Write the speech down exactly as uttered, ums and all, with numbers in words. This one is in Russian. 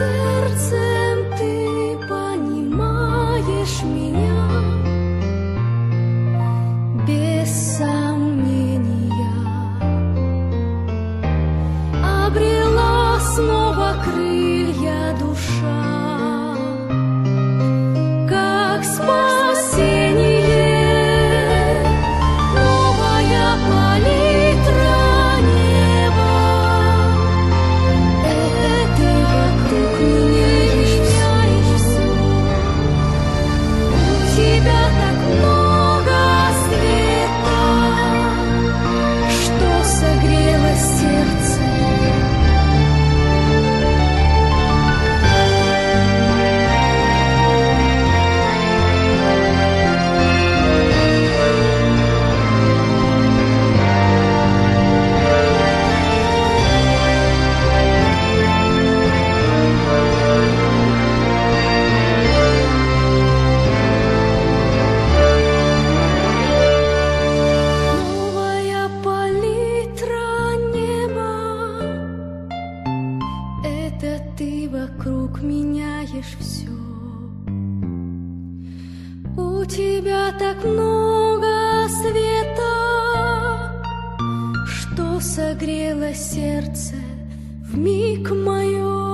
сердцем ты понимаешь меня, без сомнения. Обрела снова крылья душа, как спасение. Новая палитра неба, это ты вокруг меняешь все. У тебя так много света, что согрело сердце. Новая палитра неба, это ты вокруг меняешь все. У тебя так много света, что согрело сердце вмиг мое.